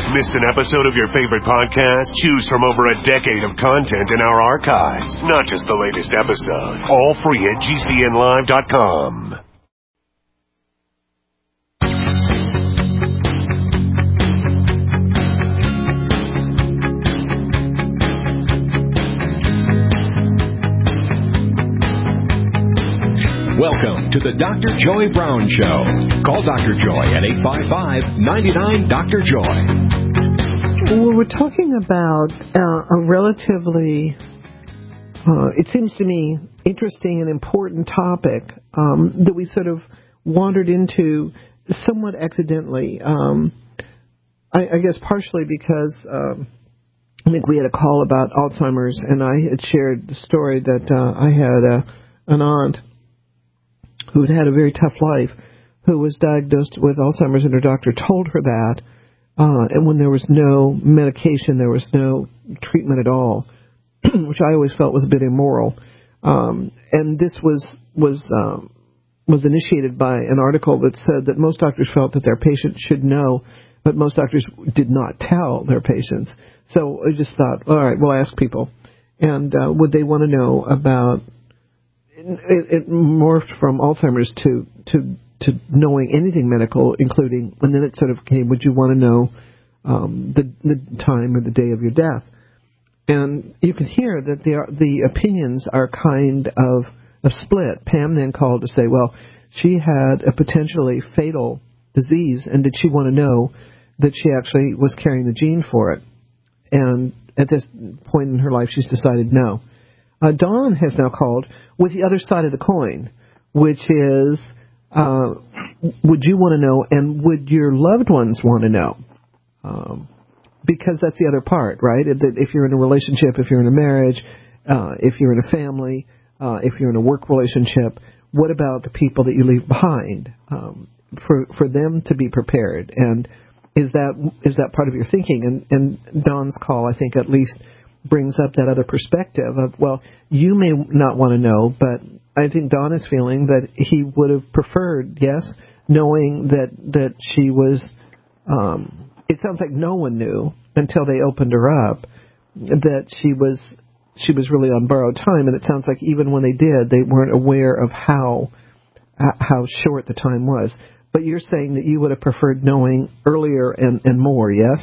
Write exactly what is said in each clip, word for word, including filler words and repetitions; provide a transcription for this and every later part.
Missed an episode of your favorite podcast? Choose from over a decade of content in our archives, not just the latest episode. All free at G C N live dot com. Welcome to the Doctor Joy Brown Show. Call Doctor Joy at eight five five, nine nine, Doctor Joy. Well, we're talking about uh, a relatively, uh, it seems to me, interesting and important topic um, that we sort of wandered into somewhat accidentally. Um, I, I guess partially because um, I think we had a call about Alzheimer's, and I had shared the story that uh, I had a, an aunt who had had a very tough life, who was diagnosed with Alzheimer's, and her doctor told her that, uh, and when there was no medication, there was no treatment at all, which I always felt was a bit immoral. Um, and this was was um, was initiated by an article that said that most doctors felt that their patients should know, but most doctors did not tell their patients. So I just thought, all right, we'll ask people, and uh, would they want to know about. It, it morphed from Alzheimer's to, to to knowing anything medical, including, and then it sort of came, would you want to know um, the the time or the day of your death? And you can hear that the the opinions are kind of, of split. Pam then called to say, well, she had a potentially fatal disease, and did she want to know that she actually was carrying the gene for it? And at this point in her life, she's decided no. Uh, Dawn has now called with the other side of the coin, which is, uh, would you want to know, and would your loved ones want to know? Um, because that's the other part, right? That if you're in a relationship, if you're in a marriage, uh, if you're in a family, uh, if you're in a work relationship, what about the people that you leave behind? Um, for for them to be prepared, and is that is that part of your thinking? And, and Dawn's call, I think, at least brings up that other perspective of, well, you may not want to know, but I think Don is feeling that he would have preferred, yes, knowing that, that she was, um, it sounds like no one knew until they opened her up that she was, she was really on borrowed time, and it sounds like even when they did, they weren't aware of how, how short the time was. But you're saying that you would have preferred knowing earlier and, and more, yes?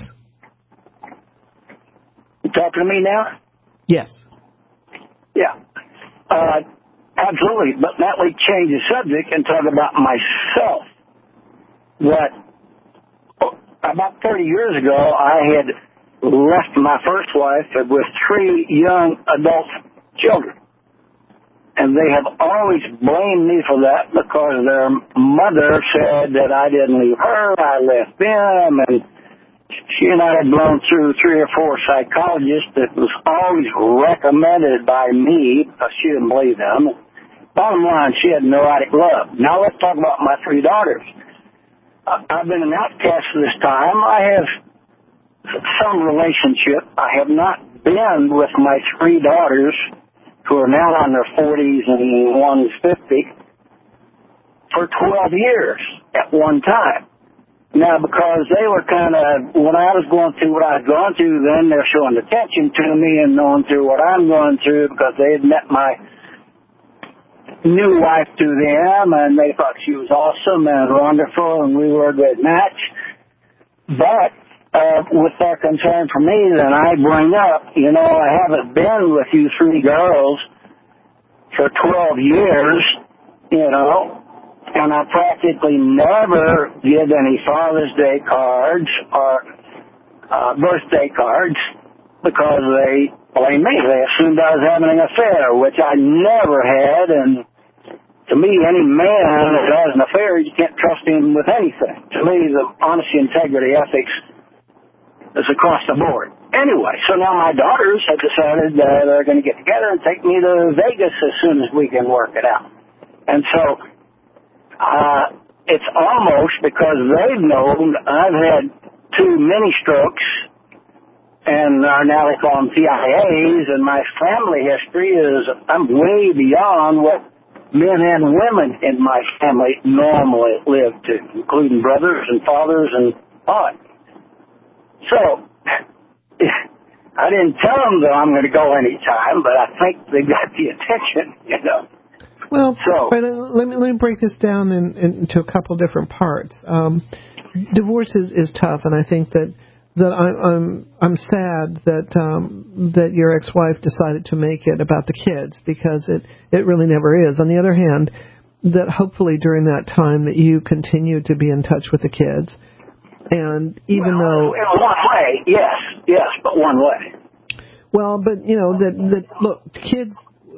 You talking to me now? Yes. Yeah. Uh, absolutely. But now we change the subject and talk about myself. That about thirty years ago, I had left my first wife with three young adult children. And they have always blamed me for that because their mother said that I didn't leave her, I left them, and she and I had blown through three or four psychologists that was always recommended by me because she didn't believe them. Bottom line, she had neurotic love. Now let's talk about my three daughters. I've been an outcast for this time. I have some relationship. I have not been with my three daughters, who are now in their forties and one's fifty, for twelve years at one time. Now, because they were kind of, when I was going through what I was going through, then they're showing attention to me and knowing through what I'm going through because they had met my new wife through them, and they thought she was awesome and wonderful, and we were a good match. But uh, with their concern for me, then I bring up, you know, I haven't been with you three girls for twelve years, you know, and I practically never did any Father's Day cards or uh, birthday cards because they blame me. They assumed I was having an affair, which I never had. And to me, any man that has an affair, you can't trust him with anything. To me, the honesty, integrity, ethics is across the board. Anyway, so now my daughters have decided that they're going to get together and take me to Vegas as soon as we can work it out. And so Uh, it's almost because they've known I've had two mini strokes, and uh, now they call them T I As, and my family history is, I'm way beyond what men and women in my family normally live to, including brothers and fathers and aunt. So, I didn't tell them that I'm going to go anytime, but I think they got the attention, you know. Well, so, but, uh, let me let me break this down in, in, into a couple different parts. Um, divorce is, is tough, and I think that that I, I'm I'm sad that um, that your ex-wife decided to make it about the kids, because it, it really never is. On the other hand, that hopefully during that time that you continue to be in touch with the kids, and even well, though in one way, yes, yes, but one way. Well, but you know that that look, kids,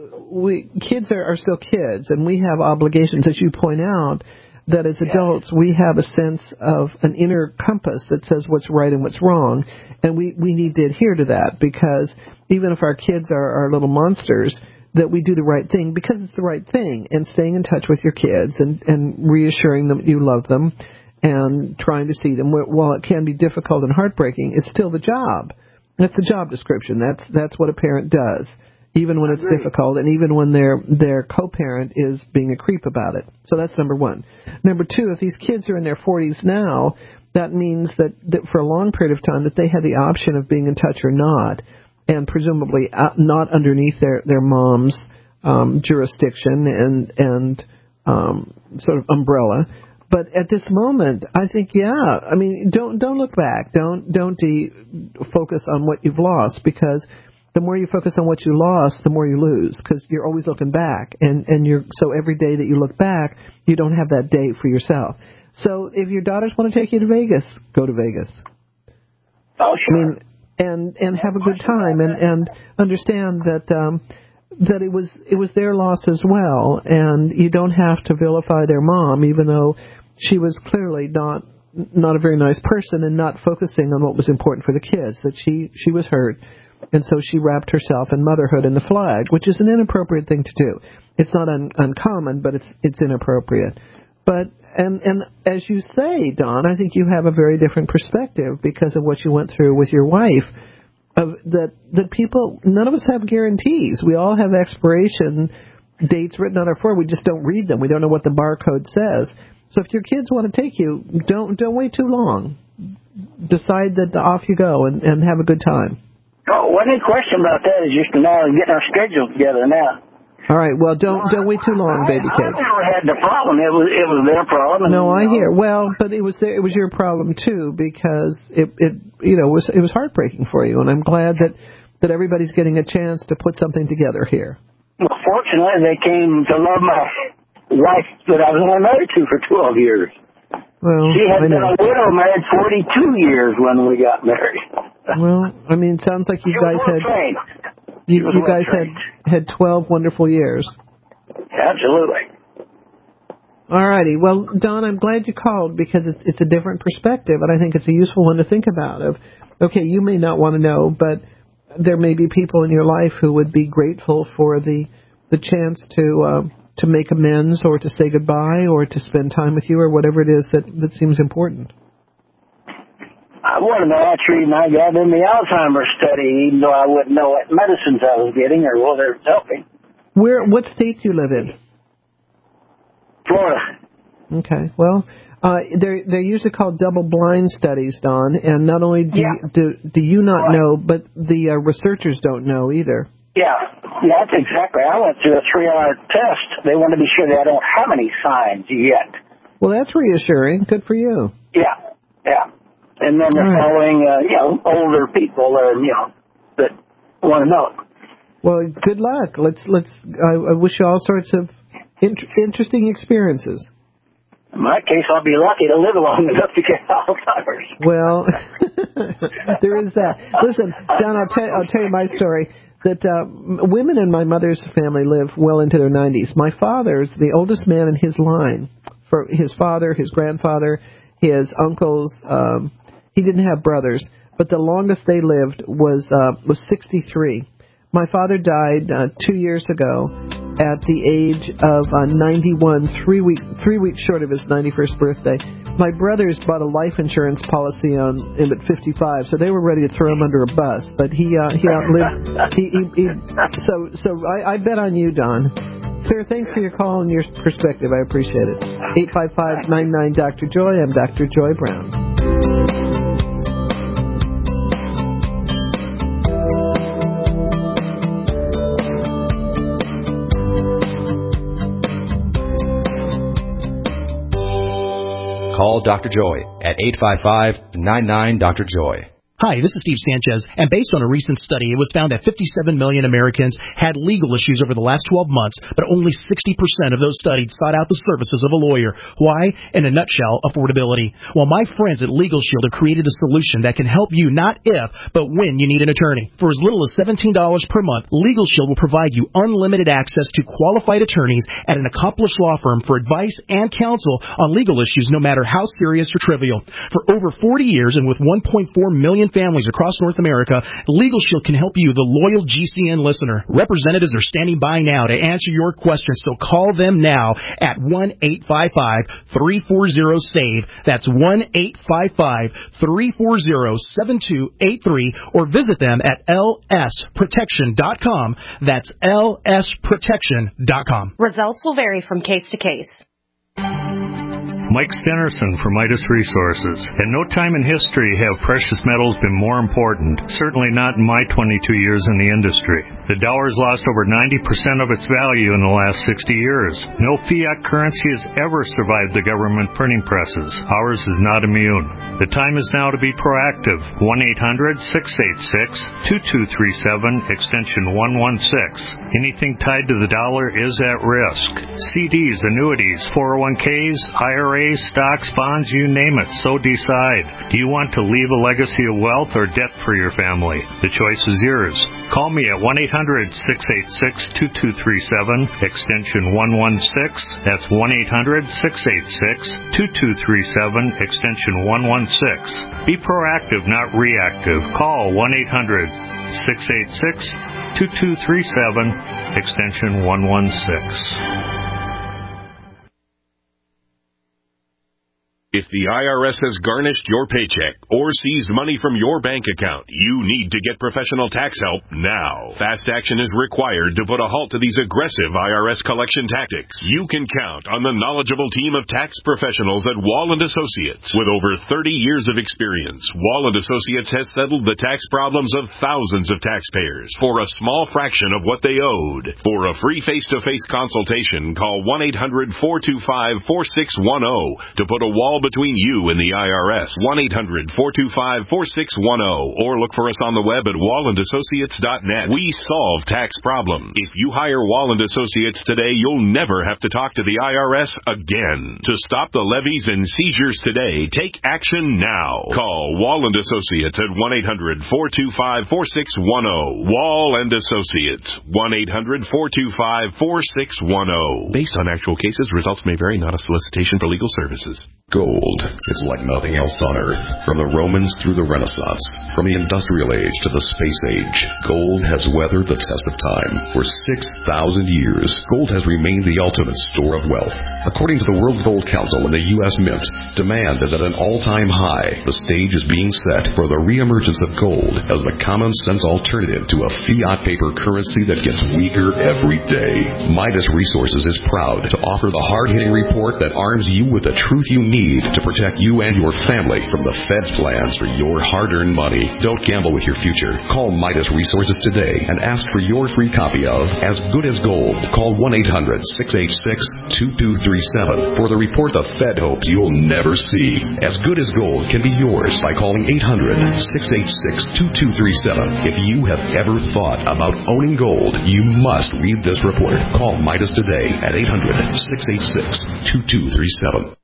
we kids are, are still kids, and we have obligations, as you point out. That as adults, we have a sense of an inner compass that says what's right and what's wrong, and we, we need to adhere to that, because even if our kids are, are little monsters, that we do the right thing because it's the right thing, and staying in touch with your kids and, and reassuring them that you love them and trying to see them. While it can be difficult and heartbreaking, it's still the job. That's the job description. That's that's what a parent does. Even when it's difficult, and even when their their co-parent is being a creep about it. So that's number one. Number two, if these kids are in their forties now, that means that, that for a long period of time that they had the option of being in touch or not, and presumably not underneath their, their mom's um, jurisdiction and, and um, sort of umbrella. But at this moment, I think, yeah, I mean, don't don't look back. Don't, don't de- focus on what you've lost, because the more you focus on what you lost, the more you lose, because you're always looking back, and, and you're so every day that you look back, you don't have that day for yourself. So if your daughters want to take you to Vegas, go to Vegas. Oh, sure. I mean, and and have a good time, and, and understand that um, that it was it was their loss as well, and you don't have to vilify their mom, even though she was clearly not not a very nice person and not focusing on what was important for the kids. That she she was hurt. And so she wrapped herself in motherhood in the flag, which is an inappropriate thing to do. It's not un- uncommon, but it's it's inappropriate. But and and as you say, Don, I think you have a very different perspective because of what you went through with your wife. Of that that people, none of us have guarantees. We all have expiration dates written on our forehead. We just don't read them. We don't know what the barcode says. So if your kids want to take you, don't don't wait too long. Decide that off you go and, and have a good time. Oh, well, any question about that is just a matter of getting our schedule together now. All right. Well, don't don't wait too long, baby I, cakes. I never had the problem. It was it was their problem. And, no, I you know, hear. Well, but it was their, it was your problem too, because it it you know was it was heartbreaking for you, and I'm glad that that everybody's getting a chance to put something together here. Well, fortunately, they came to love my wife that I was only married to for twelve years. Well, she had I been know. a widow, married forty-two years when we got married. Well, I mean, it sounds like you she guys was had trained. you, was you well guys trained. had had twelve wonderful years. Absolutely. All righty. Well, Don, I'm glad you called, because it's it's a different perspective, and I think it's a useful one to think about. Of okay, you may not want to know, but there may be people in your life who would be grateful for the the chance to. Uh, to make amends, or to say goodbye, or to spend time with you, or whatever it is that, that seems important. I wanted to actually, I got in the Alzheimer's study, even though I wouldn't know what medicines I was getting or whether it was helping. Where, what state do you live in? Florida. Okay, well, uh, they're they're usually called double-blind studies, Don, and not only do Yeah. you, do, do you not Right. know, but the uh, researchers don't know either. Yeah, yeah, that's exactly. I went through a three-hour test. They want to be sure that I don't have any signs yet. Well, that's reassuring. Good for you. Yeah, yeah. And then they're All right. following, uh, you know, older people, uh, you know, that want to know. Well, good luck. Let's let's. I, I wish you all sorts of int- interesting experiences. In my case, I'll be lucky to live long enough to get Alzheimer's. Well, there is that. Listen, Don, I'll tell I'll tell you my story. That uh, women in my mother's family live well into their nineties. My father's the oldest man in his line. For his father, his grandfather, his uncles. Um, he didn't have brothers, but the longest they lived was uh, was sixty-three. My father died uh, two years ago at the age of uh, ninety-one, three week three weeks short of his ninety-first birthday. My brothers bought a life insurance policy on him at fifty-five, so they were ready to throw him under a bus. But he uh, he outlived. He, he, he, so so I, I bet on you, Don. Sir, thanks for your call and your perspective. I appreciate it. eight five five, nine nine, Doctor Joy. I'm Doctor Joy Brown. call Doctor Joy at eight five five, nine nine, Doctor Joy. Hi, this is Steve Sanchez, and based on a recent study, it was found that fifty-seven million Americans had legal issues over the last twelve months, but only sixty percent of those studied sought out the services of a lawyer. Why? In a nutshell, affordability. Well, my friends at Legal Shield have created a solution that can help you not if, but when you need an attorney. For as little as seventeen dollars per month, Legal Shield will provide you unlimited access to qualified attorneys at an accomplished law firm for advice and counsel on legal issues, no matter how serious or trivial. For over forty years and with one point four million families across North America, Legal Shield can help you, the loyal G C N listener. Representatives are standing by now to answer your questions, so call them now at one eight five five, three four zero, S A V E. That's one eight five five, three four zero, seven two eight three, or visit them at L S protection dot com. That's L S protection dot com. Results will vary from case to case. Mike Stenerson from Midas Resources. In no time in history have precious metals been more important, certainly not in my twenty-two years in the industry. The dollar's lost over ninety percent of its value in the last sixty years. No fiat currency has ever survived the government printing presses. Ours is not immune. The time is now to be proactive. one eight hundred, six eight six, two two three seven, extension one one six. Anything tied to the dollar is at risk. C Ds, annuities, four oh one Ks, I R As, stocks, bonds, you name it, so decide. Do you want to leave a legacy of wealth or debt for your family? The choice is yours. Call me at one eight hundred, six eight six, two two three seven, extension one one six. That's one eight hundred, six eight six, two two three seven, extension one one six. Be proactive, not reactive. Call one eight hundred, six eight six, two two three seven, extension one one six. If the I R S has garnished your paycheck or seized money from your bank account, you need to get professional tax help now. Fast action is required to put a halt to these aggressive I R S collection tactics. You can count on the knowledgeable team of tax professionals at Wall and Associates. With over thirty years of experience, Wall and Associates has settled the tax problems of thousands of taxpayers for a small fraction of what they owed. For a free face-to-face consultation, call one eight hundred, four two five, four six one zero to put a wall between you and the I R S. one eight hundred, four two five, four six one zero, or look for us on the web at wall and associates dot net. We solve tax problems. If you hire Wall and Associates today, you'll never have to talk to the I R S again. To stop the levies and seizures today, take action now. Call Wall and Associates at one eight hundred, four two five, four six one zero. Wall and Associates, one eight hundred, four two five, four six one zero. Based on actual cases, results may vary, not a solicitation for legal services. Gold is like nothing else on Earth. From the Romans through the Renaissance, from the Industrial Age to the Space Age, gold has weathered the test of time. For six thousand years, gold has remained the ultimate store of wealth. According to the World Gold Council and the U S Mint, demand is at an all-time high. The stage is being set for the reemergence of gold as the common-sense alternative to a fiat paper currency that gets weaker every day. Midas Resources is proud to offer the hard-hitting report that arms you with the truth you need to protect you and your family from the Fed's plans for your hard-earned money. Don't gamble with your future. Call Midas Resources today and ask for your free copy of As Good as Gold. Call one eight hundred, six eight six, two two three seven for the report the Fed hopes you'll never see. As Good as Gold can be yours by calling eight hundred, six eight six, two two three seven. If you have ever thought about owning gold, you must read this report. Call Midas today at eight hundred, six eight six, two two three seven.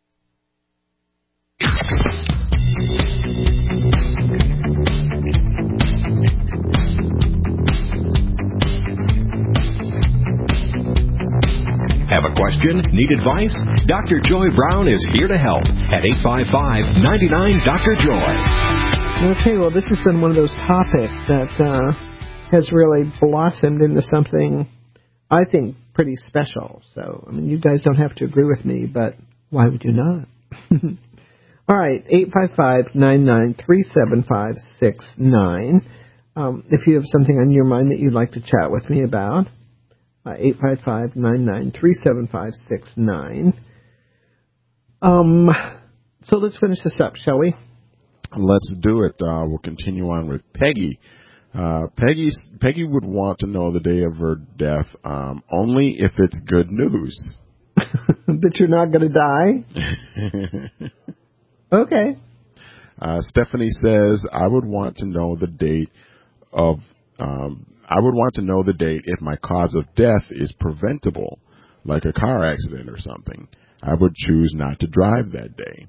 Have a question? Need advice? Doctor Joy Brown is here to help at eight five five, nine nine, Doctor Joy. Okay, well, this has been one of those topics that uh, has really blossomed into something, I think, pretty special. So, I mean, you guys don't have to agree with me, but why would you not? All right, eight five five, nine nine, three seven five, six nine. Um, if you have something on your mind that you'd like to chat with me about, uh, eight five five, nine nine, three seven five, six nine. Um, so let's finish this up, shall we? Let's do it. Uh, we'll continue on with Peggy. Uh, Peggy Peggy would want to know the day of her death um, only if it's good news. That you're not going to die? Okay. Uh, Stephanie says, I would want to know the date of, um, I would want to know the date if my cause of death is preventable, like a car accident or something. I would choose not to drive that day.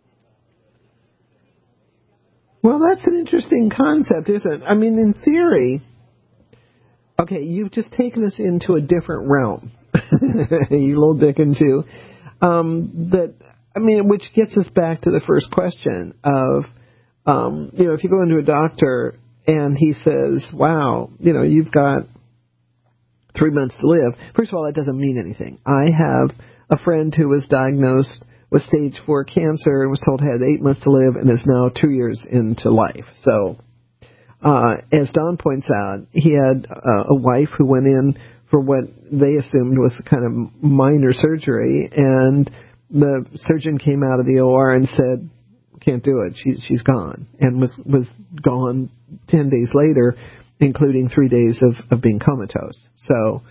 Well, that's an interesting concept, isn't it? I mean, in theory, okay, you've just taken us into a different realm, you little Dickens, you. Um, that, I mean, which gets us back to the first question of, um, you know, if you go into a doctor and he says, wow, you know, you've got three months to live. First of all, that doesn't mean anything. I have a friend who was diagnosed with stage four cancer and was told had eight months to live and is now two years into life. So, uh, as Don points out, he had uh, a wife who went in for what they assumed was kind of minor surgery, and the surgeon came out of the O R and said, can't do it. She, she's gone, and was, was gone ten days later, including three days of, of being comatose. So,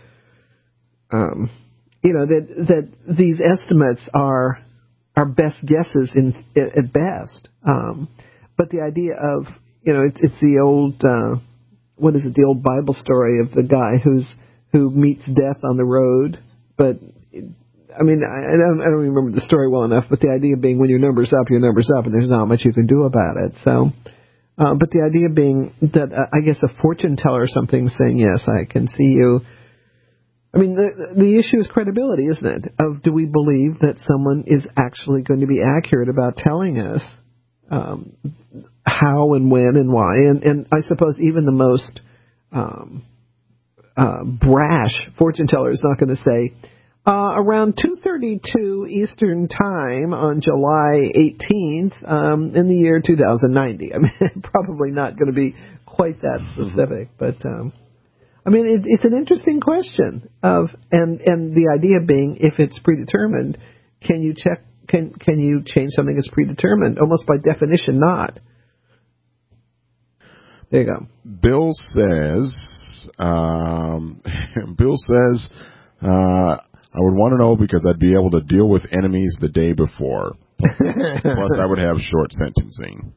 um, you know, that, that these estimates are, are best guesses in, at best. Um, but the idea of, you know, it's, it's the old, uh, what is it, the old Bible story of the guy who's, who meets death on the road. But, I mean, I, I, don't, I don't remember the story well enough, but the idea being when your number's up, your number's up, and there's not much you can do about it. So, uh, but the idea being that, uh, I guess, a fortune teller or something saying, yes, I can see you. I mean, the the issue is credibility, isn't it? Of do we believe that someone is actually going to be accurate about telling us um, how and when and why? And, and I suppose even the most um, uh, brash fortune teller is not going to say, uh, around two thirty-two Eastern Time on July eighteenth um, in the year two thousand ninety. I mean, probably not going to be quite that specific, but... Um, I mean, it, it's an interesting question of, and, and the idea being, if it's predetermined, can you check, can, can you change something that's predetermined? Almost by definition, not. There you go. Bill says, um, Bill says, uh, I would want to know because I'd be able to deal with enemies the day before. Plus, I would have short sentencing.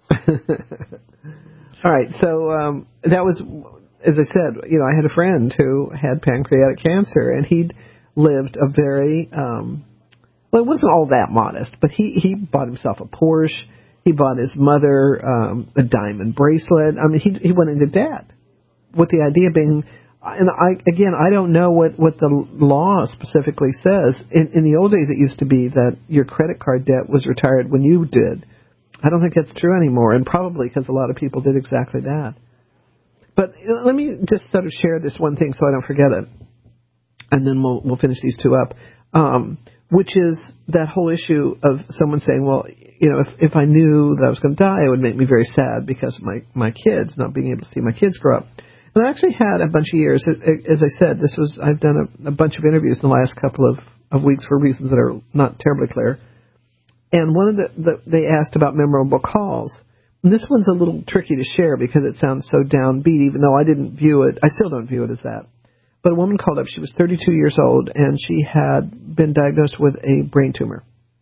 All right, so um, that was... As I said, you know, I had a friend who had pancreatic cancer, and he'd lived a very, um, well, it wasn't all that modest, but he, he bought himself a Porsche. He bought his mother um, a diamond bracelet. I mean, he he went into debt with the idea being, and I again, I don't know what, what the law specifically says. In, in the old days, it used to be that your credit card debt was retired when you did. I don't think that's true anymore, and probably because a lot of people did exactly that. But let me just sort of share this one thing so I don't forget it, and then we'll we'll finish these two up, um, which is that whole issue of someone saying, well, you know, if, if I knew that I was going to die, it would make me very sad because of my, my kids, not being able to see my kids grow up. And I actually had a bunch of years, as I said, this was I've done a, a bunch of interviews in the last couple of, of weeks for reasons that are not terribly clear. And one of the, the they asked about memorable calls. And this one's a little tricky to share because it sounds so downbeat, even though I didn't view it. I still don't view it as that. But a woman called up. She was thirty-two years old, and she had been diagnosed with a brain tumor.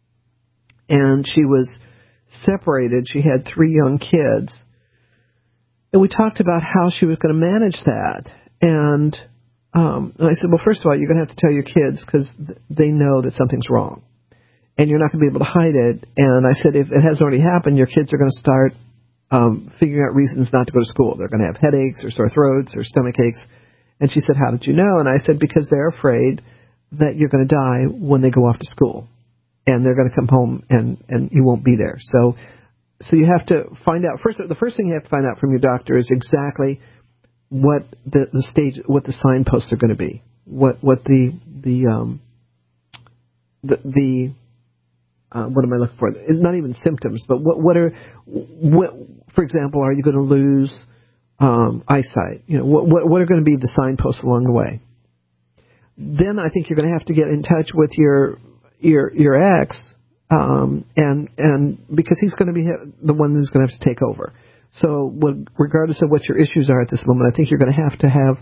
And she was separated. She had three young kids. And we talked about how she was going to manage that. And, um, and I said, well, first of all, you're going to have to tell your kids because th- they know that something's wrong. And you're not going to be able to hide it. And I said, if it hasn't already happened, your kids are going to start Um, figuring out reasons not to go to school. They're going to have headaches or sore throats or stomach aches. And she said, how did you know? And I said, because they're afraid that you're going to die when they go off to school. And they're going to come home and, and you won't be there. So so you have to find out. First, the first thing you have to find out from your doctor is exactly what the, the stage, what the signposts are going to be. What what the, the, um, the, the Uh, what am I looking for? It's not even symptoms, but what, what are, what, for example, are you going to lose um, eyesight? You know, what, what, what are going to be the signposts along the way? Then I think you're going to have to get in touch with your your your ex, um, and and because he's going to be the one who's going to have to take over. So, what, regardless of what your issues are at this moment, I think you're going to have to have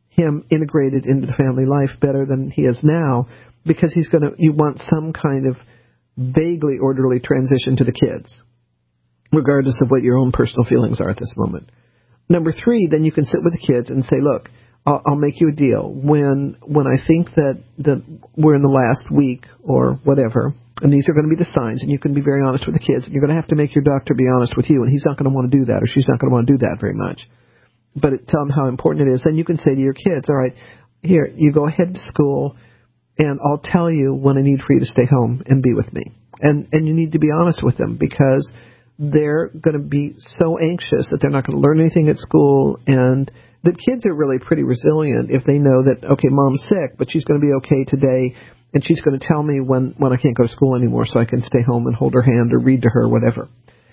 him integrated into the family life better than he is now, because he's going to, you want some kind of vaguely orderly transition to the kids, regardless of what your own personal feelings are at this moment. Number three, then you can sit with the kids and say, look, I'll, I'll make you a deal. When when I think that, that we're in the last week or whatever, and these are going to be the signs, and you can be very honest with the kids, and you're going to have to make your doctor be honest with you, and he's not going to want to do that, or she's not going to want to do that very much. But it, tell them how important it is. Then you can say to your kids, all right, here, you go ahead to school, and I'll tell you when I need for you to stay home and be with me. And and you need to be honest with them, because they're going to be so anxious that they're not going to learn anything at school. And the kids are really pretty resilient if they know that, okay, mom's sick, but she's going to be okay today, and she's going to tell me when, when I can't go to school anymore so I can stay home and hold her hand or read to her or whatever.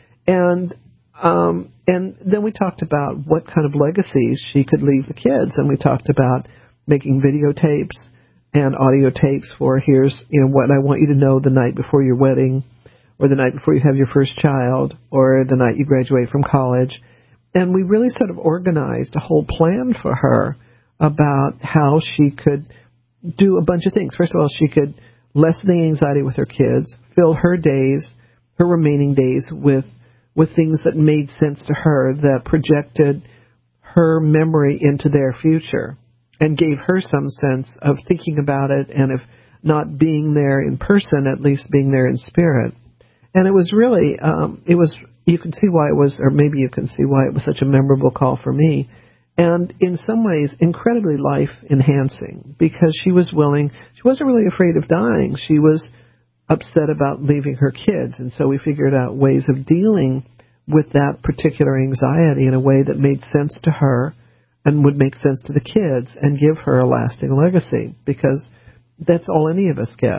And um, and then we talked about what kind of legacies she could leave the kids, and we talked about making videotapes and audio tapes for, here's, you know, what I want you to know the night before your wedding, or the night before you have your first child, or the night you graduate from college. And we really sort of organized a whole plan for her about how she could do a bunch of things. First of all, she could lessen the anxiety with her kids, fill her days, her remaining days, with with things that made sense to her, that projected her memory into their future, and gave her some sense of thinking about it, and if not being there in person, at least being there in spirit. And it was really, um, it was, you can see why it was, or maybe you can see why it was such a memorable call for me. And in some ways, incredibly life-enhancing, because she was willing, she wasn't really afraid of dying. She was upset about leaving her kids. And so we figured out ways of dealing with that particular anxiety in a way that made sense to her and would make sense to the kids and give her a lasting legacy, because that's all any of us get.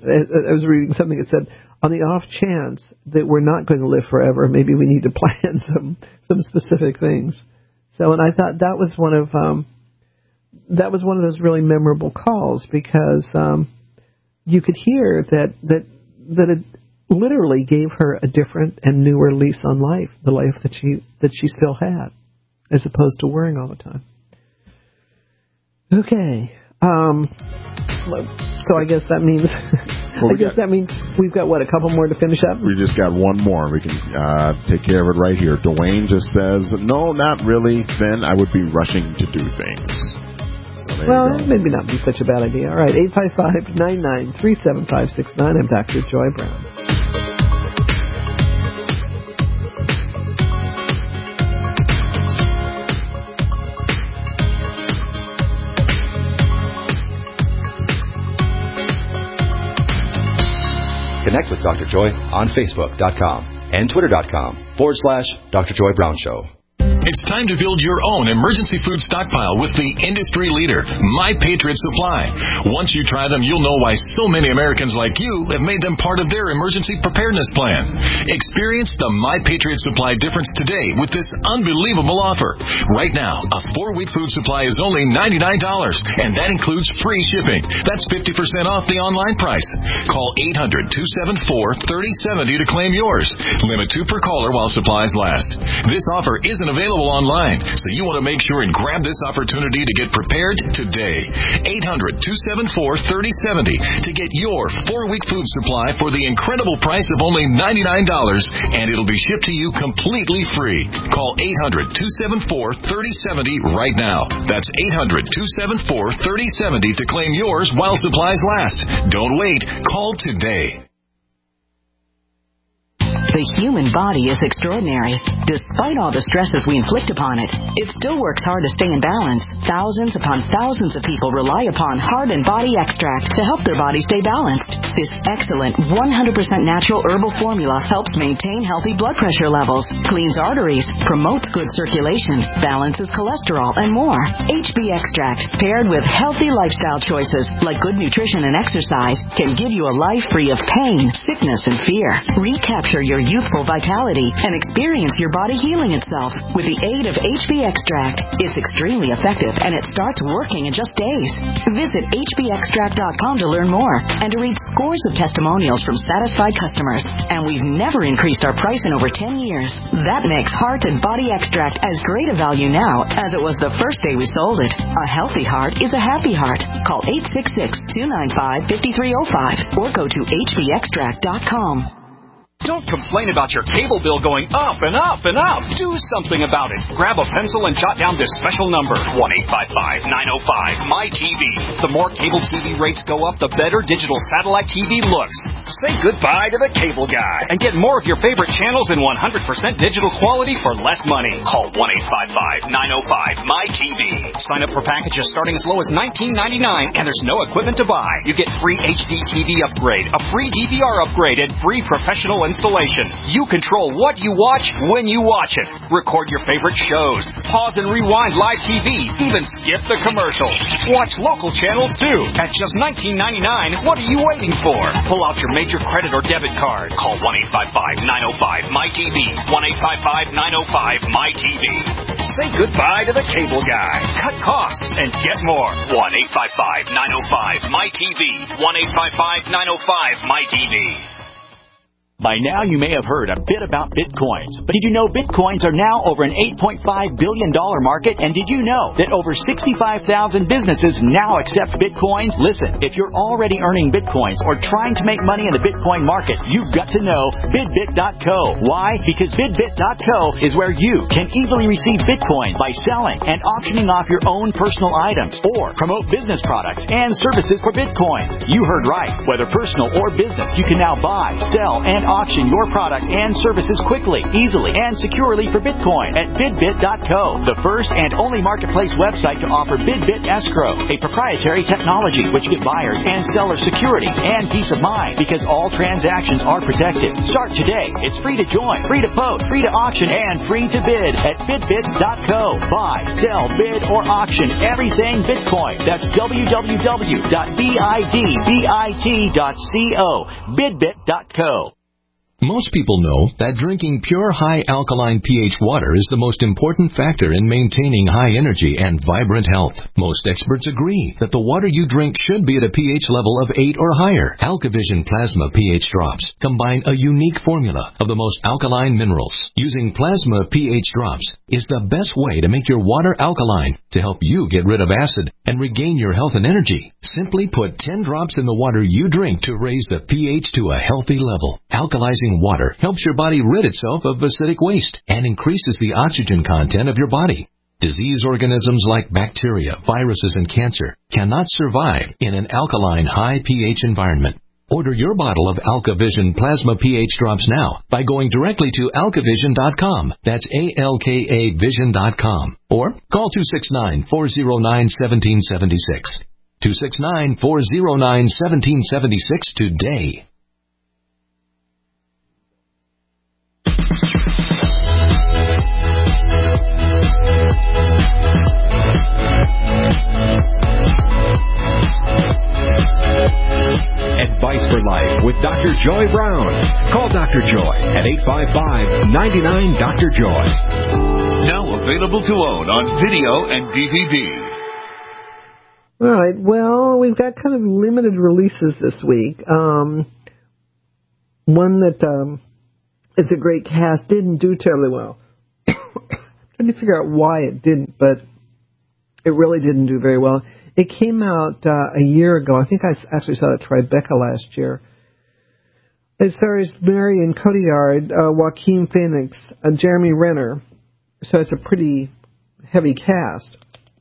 I was reading something that said, on the off chance that we're not going to live forever, maybe we need to plan some some specific things. So, and I thought that was one of um, that was one of those really memorable calls, because um, you could hear that that that it literally gave her a different and newer lease on life, the life that she that she still had, as opposed to worrying all the time. Okay. Um, so I guess that means well, I guess got, that means we've got, what, a couple more to finish up? We just got one more. We can uh, take care of it right here. Dwayne just says, no, not really. Then I would be rushing to do things. So well, maybe not be such a bad idea. All right, eight five five, nine nine three, seven five six nine. I'm Doctor Joy Brown. Connect with Doctor Joy on Facebook.com and Twitter.com forward slash Doctor Joy Brown Show. It's time to build your own emergency food stockpile with the industry leader, My Patriot Supply. Once you try them, you'll know why so many Americans like you have made them part of their emergency preparedness plan. Experience the My Patriot Supply difference today with this unbelievable offer. Right now, a four-week food supply is only ninety-nine dollars, and that includes free shipping. That's fifty percent off the online price. Call eight hundred, two seven four, three oh seven oh to claim yours. Limit two per caller while supplies last. This offer isn't available online, so you want to make sure and grab this opportunity to get prepared today. eight hundred, two seven four, three oh seven oh to get your four-week food supply for the incredible price of only ninety-nine dollars, and it'll be shipped to you completely free. Call eight hundred, two seven four, three oh seven oh right now. That's eight hundred, two seven four, three oh seven oh to claim yours while supplies last. Don't wait. Call today. The human body is extraordinary. Despite all the stresses we inflict upon it, it still works hard to stay in balance. Thousands upon thousands of people rely upon Heart and Body Extract to help their body stay balanced. This excellent one hundred percent natural herbal formula helps maintain healthy blood pressure levels, cleans arteries, promotes good circulation, balances cholesterol, and more. H B Extract, paired with healthy lifestyle choices like good nutrition and exercise, can give you a life free of pain, sickness, and fear. Recapture your youthful vitality and experience your body healing itself with the aid of H B Extract. It's extremely effective, and it starts working in just days. Visit H B extract dot com to learn more and to read scores scores of testimonials from satisfied customers, and we've never increased our price in over ten years. That makes Heart and Body Extract as great a value now as it was the first day we sold it. A healthy heart is a happy heart. Call eight six six, two nine five, five three zero five or go to h b extract dot com. Don't complain about your cable bill going up and up and up. Do something about it. Grab a pencil and jot down this special number, one eight five five, nine oh five, M Y T V. The more cable T V rates go up, the better digital satellite T V looks. Say goodbye to the cable guy and get more of your favorite channels in one hundred percent digital quality for less money. Call one eight five five, nine oh five, M Y T V. Sign up for packages starting as low as nineteen ninety-nine, and there's no equipment to buy. You get free H D T V upgrade, a free D V R upgrade, and free professional installation. You control what you watch when you watch it. Record your favorite shows. Pause and rewind live T V. Even skip the commercials. Watch local channels too. At just nineteen ninety-nine, what are you waiting for? Pull out your major credit or debit card. Call one eight five five, nine oh five, M Y T V. one eight five five, nine oh five, M Y T V. Say goodbye to the cable guy. Cut costs and get more. one eight five five, nine oh five, M Y T V. one eight five five, nine oh five, M Y T V. By now, you may have heard a bit about Bitcoins. But did you know Bitcoins are now over an eight point five billion dollars market? And did you know that over sixty-five thousand businesses now accept Bitcoins? Listen, if you're already earning Bitcoins or trying to make money in the Bitcoin market, you've got to know Bidbit dot co. Why? Because Bidbit dot co is where you can easily receive Bitcoins by selling and auctioning off your own personal items or promote business products and services for Bitcoins. You heard right. Whether personal or business, you can now buy, sell, and auction your product and services quickly, easily, and securely for Bitcoin at Bidbit dot co, the first and only marketplace website to offer Bidbit Escrow, a proprietary technology which gives buyers and sellers security and peace of mind because all transactions are protected. Start today. It's free to join, free to post, free to auction, and free to bid at Bidbit dot co. Buy, sell, bid, or auction everything Bitcoin. That's w w w dot bidbit dot co. Bidbit dot co. Most people know that drinking pure high-alkaline pH water is the most important factor in maintaining high energy and vibrant health. Most experts agree that the water you drink should be at a pH level of eight or higher. AlkaVision Plasma pH drops combine a unique formula of the most alkaline minerals. Using Plasma pH drops is the best way to make your water alkaline to help you get rid of acid and regain your health and energy. Simply put ten drops in the water you drink to raise the pH to a healthy level. Alkalizing water helps your body rid itself of acidic waste and increases the oxygen content of your body. Disease organisms like bacteria, viruses, and cancer cannot survive in an alkaline high pH environment. Order your bottle of AlkaVision Plasma pH drops now by going directly to alka vision dot com. That's A L K A vision dot com. Or call two six nine, four oh nine, one seven seven six. two six nine, four oh nine, one seven seven six today. Advice for Life with Doctor Joy Brown. Call Doctor Joy at eight five five, nine nine, Doctor Joy. Now available to own on video and D V D. All right, well, we've got kind of limited releases this week. Um, one that um, is a great cast, didn't do terribly well. Trying to figure out why it didn't, but it really didn't do very well. It came out uh, a year ago. I think I actually saw it at Tribeca last year. It stars Marion Cotillard, uh, Joaquin Phoenix, uh, Jeremy Renner. So it's a pretty heavy cast.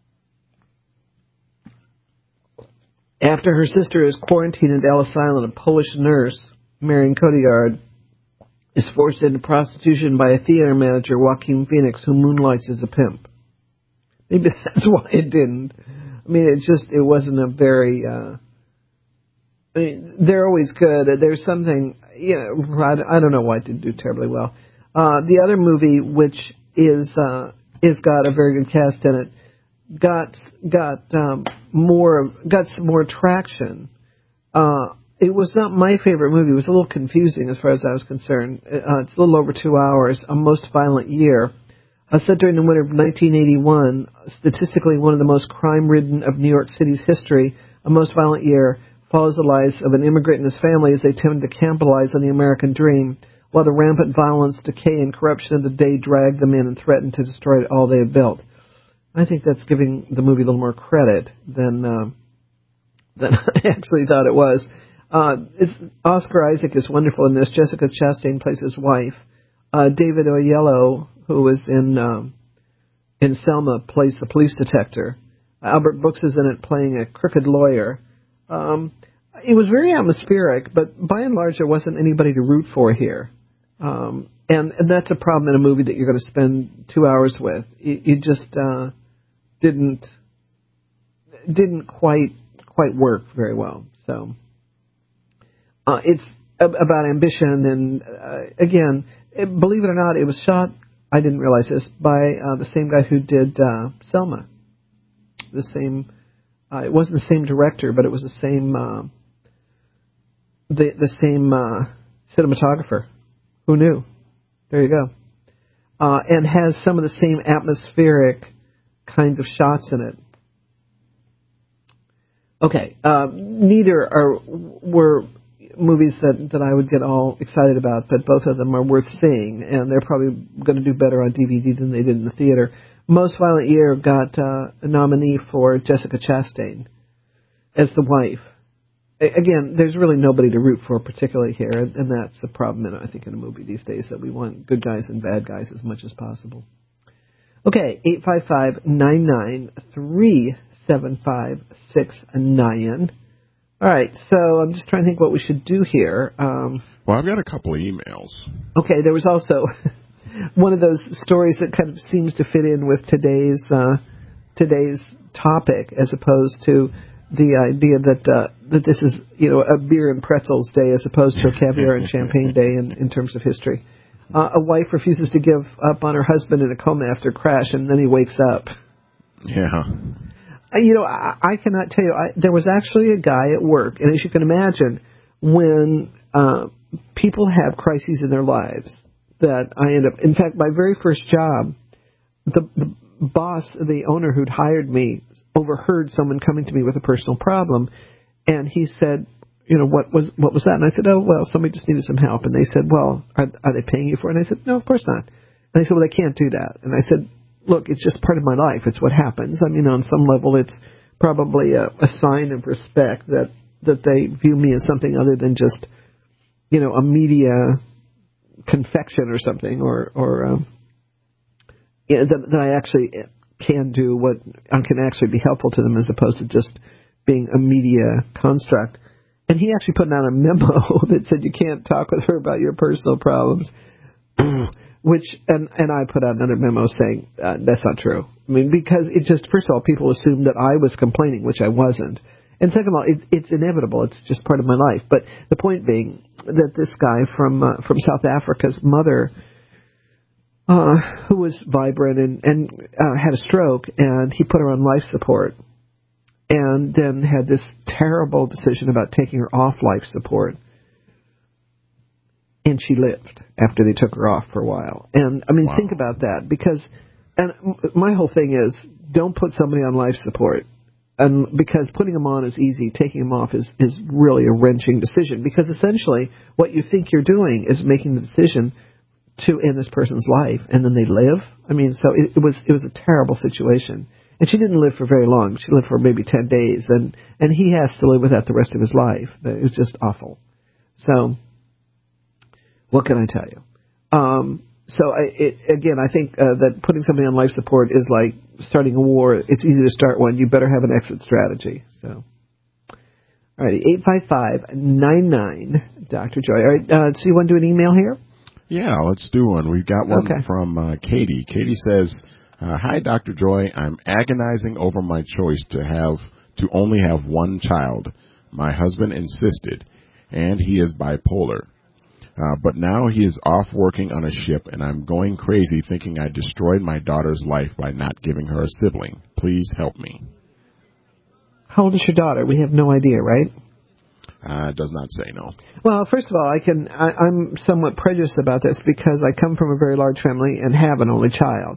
After her sister is quarantined at Ellis Island, a Polish nurse, Marion Cotillard, is forced into prostitution by a theater manager, Joaquin Phoenix, who moonlights as a pimp. Maybe that's why it didn't. I mean, it just, it wasn't a very, uh, I mean, they're always good. There's something, you know, I, I don't know why it didn't do terribly well. Uh, the other movie, which is, uh, is got a very good cast in it, got, got, um, more, got some more traction. Uh, it was not my favorite movie. It was a little confusing as far as I was concerned. Uh, it's a little over two hours, A Most Violent Year. Uh, set during the winter of nineteen eighty-one, statistically one of the most crime-ridden of New York City's history, A Most Violent Year follows the lives of an immigrant and his family as they attempt to capitalize on the American dream, while the rampant violence, decay, and corruption of the day drag them in and threaten to destroy all they have built. I think that's giving the movie a little more credit than uh, than I actually thought it was. Uh, it's, Oscar Isaac is wonderful in this. Jessica Chastain plays his wife. Uh, David Oyelowo, who was in um, in Selma, plays the police detective. Albert Brooks is in it playing a crooked lawyer. Um, it was very atmospheric, but by and large there wasn't anybody to root for here. Um, and, and that's a problem in a movie that you're going to spend two hours with. You, you just uh, didn't didn't quite quite work very well. So uh, it's ab- about ambition, and uh, again, it, believe it or not, it was shot. I didn't realize this by uh, the same guy who did uh, Selma. The same. Uh, it wasn't the same director, but it was the same. Uh, the the same uh, cinematographer. Who knew? There you go. Uh, and has some of the same atmospheric kinds of shots in it. Okay, uh, neither are were movies that, that I would get all excited about, but both of them are worth seeing, and they're probably going to do better on D V D than they did in the theater. Most Violent Year got uh, a nominee for Jessica Chastain as the wife. Again, there's really nobody to root for particularly here, and, and that's the problem, in, I think, in a movie these days, that we want good guys and bad guys as much as possible. Okay, eight five five, nine nine three, seven five six nine. All right, so I'm just trying to think what we should do here. Um, well, I've got a couple of emails. Okay, there was also one of those stories that kind of seems to fit in with today's uh, today's topic, as opposed to the idea that uh, that this is, you know, a beer and pretzels day as opposed to a caviar and champagne day in, in terms of history. Uh, a wife refuses to give up on her husband in a coma after a crash, and then he wakes up. Yeah. Uh, you know, I, I cannot tell you. I, there was actually a guy at work, and as you can imagine, when uh, people have crises in their lives, that I end up. In fact, my very first job, the, the boss, the owner who'd hired me, overheard someone coming to me with a personal problem, and he said, you know, what was what was that? And I said, oh, well, somebody just needed some help. And they said, well, are, are they paying you for it? And I said, no, of course not. And they said, well, they can't do that. And I said, look, it's just part of my life. It's what happens. I mean, on some level, it's probably a, a sign of respect that, that they view me as something other than just, you know, a media confection or something, or, or um, yeah, that, that I actually can do what can actually be helpful to them, as opposed to just being a media construct. And he actually put out a memo that said you can't talk with her about your personal problems. Which, and, and I put out another memo saying uh, that's not true. I mean, because it just, first of all, people assumed that I was complaining, which I wasn't. And second of all, it's, it's inevitable. It's just part of my life. But the point being that this guy from uh, from South Africa's mother, uh, who was vibrant and, and uh, had a stroke, and he put her on life support, and then had this terrible decision about taking her off life support. And she lived after they took her off for a while. And, I mean, wow. Think about that. Because, and my whole thing is, don't put somebody on life support. And because putting them on is easy, taking them off is, is really a wrenching decision. Because essentially, what you think you're doing is making the decision to end this person's life, and then they live. I mean, so it, it was it was a terrible situation. And she didn't live for very long. She lived for maybe ten days. And, and he has to live with that the rest of his life. It was just awful. So what can I tell you? Um, so, I, it, again, I think uh, that putting somebody on life support is like starting a war. It's easy to start one. You better have an exit strategy. So, all righty, eight five five, nine nine, Doctor Joy. All right, uh, so you want to do an email here? Yeah, let's do one. We've got one okay. from uh, Katie. Katie says, uh, hi, Doctor Joy. I'm agonizing over my choice to have to only have one child. My husband insisted, and he is bipolar. Uh, but now he is off working on a ship, and I'm going crazy thinking I destroyed my daughter's life by not giving her a sibling. Please help me. How old is your daughter? We have no idea, right? Uh, it does not say no. Well, first of all, I can, I, I'm somewhat prejudiced about this because I come from a very large family and have an only child.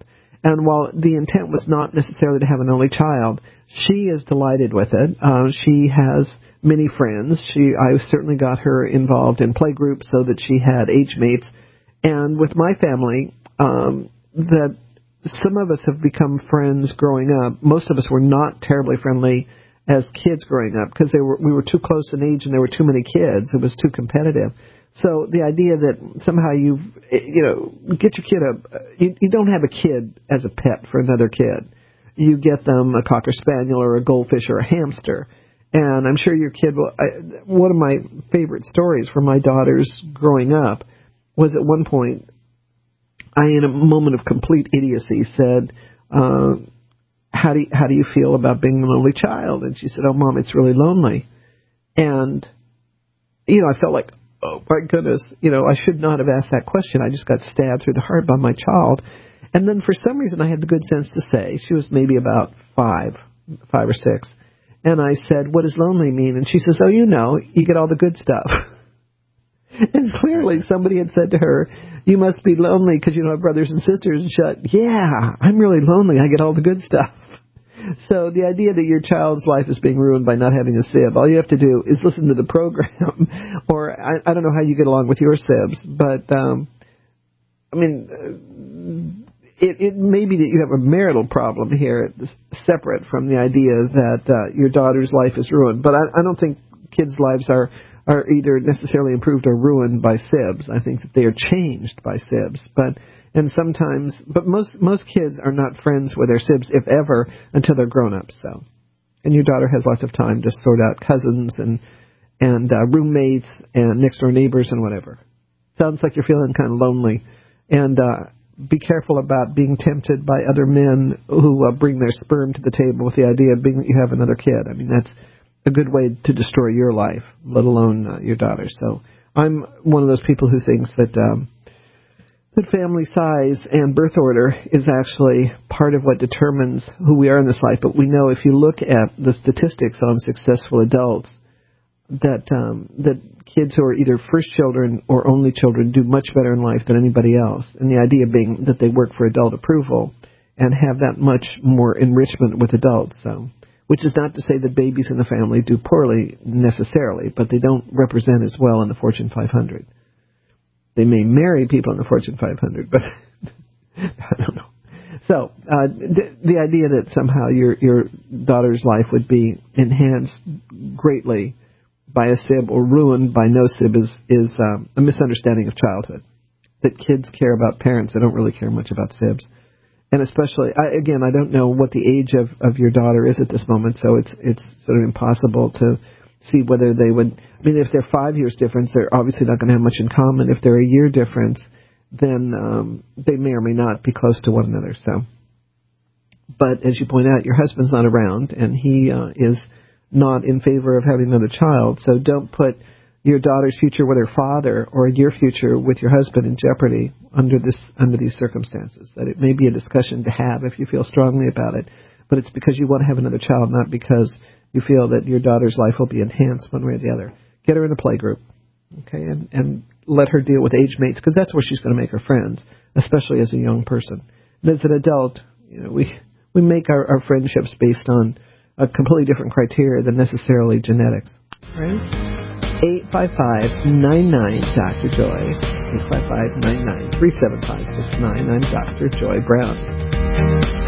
And while the intent was not necessarily to have an only child, she is delighted with it. Uh, she has many friends. She, I certainly got her involved in play groups so that she had age mates. And with my family, um, that some of us have become friends growing up. Most of us were not terribly friendly as kids growing up because they were we were too close in age and there were too many kids. It was too competitive. So the idea that somehow you you know get your kid a you, you don't have a kid as a pet for another kid. You get them a Cocker Spaniel or a goldfish or a hamster. And I'm sure your kid will. I, one of my favorite stories from my daughters growing up was at one point, I, in a moment of complete idiocy, said, uh, how do you, how do you feel about being an only child? And she said, oh, Mom, it's really lonely. And, you know, I felt like, oh, my goodness, you know, I should not have asked that question. I just got stabbed through the heart by my child. And then for some reason I had the good sense to say, she was maybe about five, five or six. And I said, what does lonely mean? And she says, oh, you know, you get all the good stuff. And clearly somebody had said to her, you must be lonely because you don't have brothers and sisters. And she said, yeah, I'm really lonely. I get all the good stuff. So the idea that your child's life is being ruined by not having a sib, all you have to do is listen to the program. Or I, I don't know how you get along with your sibs, but, um, I mean, it, it may be that you have a marital problem here, separate from the idea that uh, your daughter's life is ruined. But I, I don't think kids' lives are are either necessarily improved or ruined by sibs. I think that they are changed by sibs. But and sometimes, but most most kids are not friends with their sibs, if ever, until they're grown up. So, and your daughter has lots of time to sort out cousins and and uh, roommates and next door neighbors and whatever. Sounds like you're feeling kind of lonely, and uh, be careful about being tempted by other men who uh, bring their sperm to the table with the idea of being that you have another kid. I mean, that's a good way to destroy your life, let alone uh, your daughter's. So I'm one of those people who thinks that um, that family size and birth order is actually part of what determines who we are in this life. But we know if you look at the statistics on successful adults, that um, that kids who are either first children or only children do much better in life than anybody else. And the idea being that they work for adult approval and have that much more enrichment with adults. So. Which is not to say that babies in the family do poorly necessarily, but they don't represent as well in the Fortune five hundred. They may marry people in the Fortune five hundred, but I don't know. So uh, the, the idea that somehow your your daughter's life would be enhanced greatly by a sib or ruined by no sib is, is um, a misunderstanding of childhood. That kids care about parents. They don't really care much about sibs. And especially, I, again, I don't know what the age of, of your daughter is at this moment, so it's it's sort of impossible to see whether they would. I mean, if they're five years difference, they're obviously not going to have much in common. If they're a year difference, then um, they may or may not be close to one another. So, but as you point out, your husband's not around, and he uh, is not in favor of having another child. So don't put your daughter's future with her father or your future with your husband in jeopardy under this under these circumstances. That it may be a discussion to have if you feel strongly about it, but it's because you want to have another child, not because you feel that your daughter's life will be enhanced one way or the other. Get her in a play group, okay, and, and let her deal with age mates, because that's where she's going to make her friends, especially as a young person. And as an adult, you know, we we make our, our friendships based on a completely different criteria than necessarily genetics, right? eight five five, nine nine, Doctor Joy. eight five five, nine nine, three seven five six nine. I'm Doctor Joy Brown.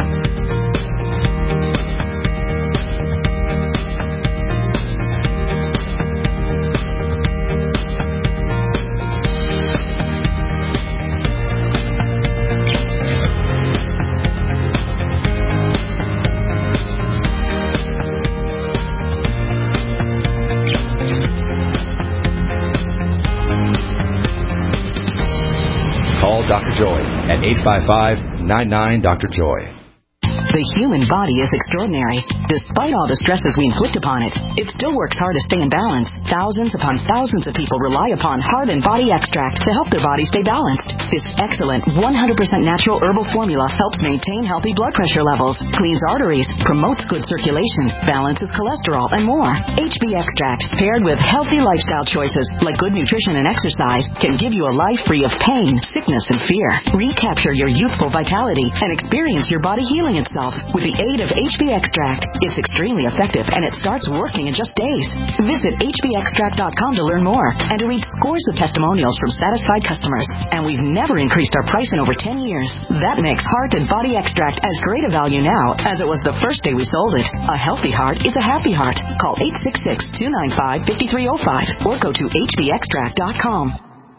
Doctor Joy at eight five five, nine nine, Doctor Joy. The human body is extraordinary. Despite all the stresses we inflict upon it, it still works hard to stay in balance. Thousands upon thousands of people rely upon Heart and Body Extract to help their body stay balanced. This excellent one hundred percent natural herbal formula helps maintain healthy blood pressure levels, cleans arteries, promotes good circulation, balances cholesterol, and more. H B Extract, paired with healthy lifestyle choices like good nutrition and exercise, can give you a life free of pain, sickness, and fear. Recapture your youthful vitality and experience your body healing itself with the aid of H B Extract. It's extremely effective and it starts working in just days. Visit H B extract dot com to learn more and to read scores of testimonials from satisfied customers. And we've never increased our price in over ten years. That makes Heart and Body Extract as great a value now as it was the first day we sold it. A healthy heart is a happy heart. Call eight six six, two nine five, five three zero five or go to H B extract dot com.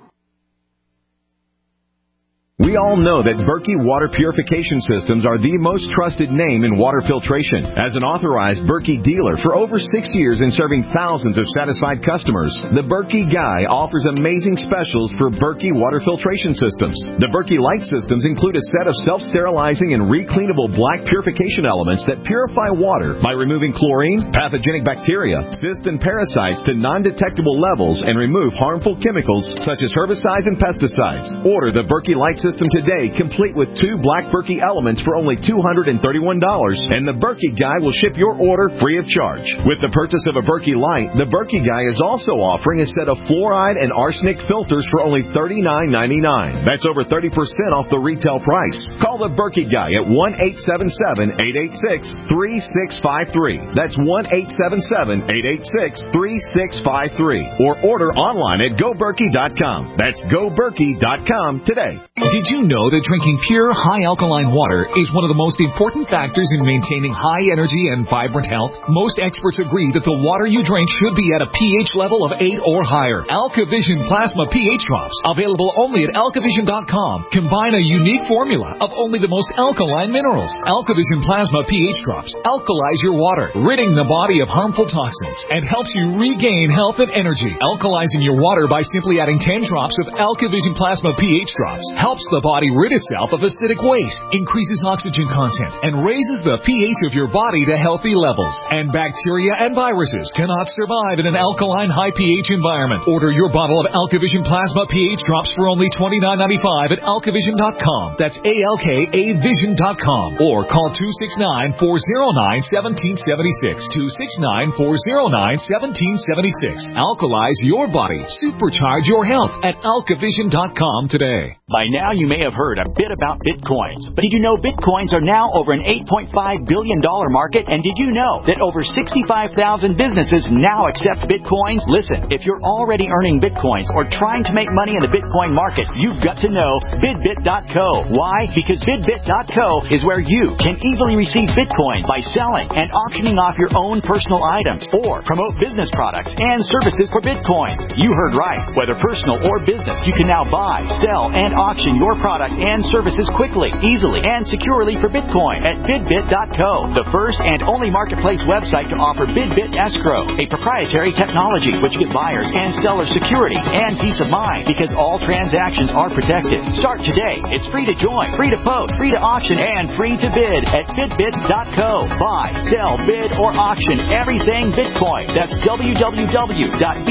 We all know that Berkey Water Purification Systems are the most trusted name in water filtration. As an authorized Berkey dealer for over six years and serving thousands of satisfied customers, the Berkey Guy offers amazing specials for Berkey Water Filtration Systems. The Berkey Light Systems include a set of self-sterilizing and recleanable black purification elements that purify water by removing chlorine, pathogenic bacteria, cysts, and parasites to non-detectable levels and remove harmful chemicals such as herbicides and pesticides. Order the Berkey Light System today, complete with two black Berkey elements for only two hundred thirty-one dollars, and the Berkey Guy will ship your order free of charge. With the purchase of a Berkey Light, the Berkey Guy is also offering a set of fluoride and arsenic filters for only thirty-nine ninety-nine. That's over thirty percent off the retail price. Call the Berkey Guy at one eight seven seven, eight eight six, three six five three. That's one eight seven seven, eight eight six, three six five three. Or order online at go berkey dot com. That's go berkey dot com today. Did you know that drinking pure, high alkaline water is one of the most important factors in maintaining high energy and vibrant health? Most experts agree that the water you drink should be at a pH level of eight or higher. AlkaVision Plasma pH Drops, available only at alkavision dot com, combine a unique formula of only the most alkaline minerals. AlkaVision Plasma pH Drops alkalize your water, ridding the body of harmful toxins, and helps you regain health and energy. Alkalizing your water by simply adding ten drops of AlkaVision Plasma pH Drops helps the body rid itself of acidic waste, increases oxygen content, and raises the pH of your body to healthy levels. And bacteria and viruses cannot survive in an alkaline high pH environment. Order your bottle of AlkaVision Plasma pH Drops for only twenty-nine ninety-five at alkavision dot com. That's A L K A vision dot com. Or call two six nine, four zero nine, one seven seven six. two six nine, four zero nine, one seven seven six. Alkalize your body. Supercharge your health at alkavision dot com today. By now, you may have heard a bit about Bitcoins. But did you know Bitcoins are now over an eight point five billion dollars market? And did you know that over sixty-five thousand businesses now accept Bitcoins? Listen, if you're already earning Bitcoins or trying to make money in the Bitcoin market, you've got to know bidbit dot co. Why? Because bidbit dot co is where you can easily receive Bitcoin by selling and auctioning off your own personal items or promote business products and services for Bitcoin. You heard right. Whether personal or business, you can now buy, sell, and auction your product and services quickly, easily, and securely for Bitcoin at bidbit dot co, the first and only marketplace website to offer BidBit Escrow, a proprietary technology which gives buyers and sellers security and peace of mind because all transactions are protected. Start today. It's free to join, free to post, free to auction, and free to bid at bidbit dot co. Buy, sell, bid, or auction everything Bitcoin. That's w w w dot